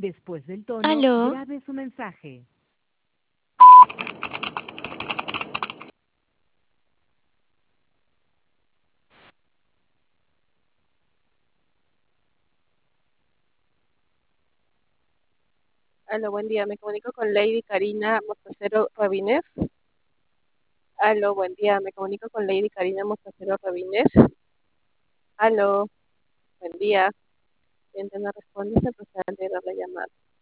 Después del tono, Aló, grabe su mensaje. Aló, buen día. Me comunico con Lady Karina Mostacero Rabines. Aló, buen día. Me comunico con Lady Karina Mostacero Rabines. Aló, buen día. Gente no responde, se procede a dar la llamada.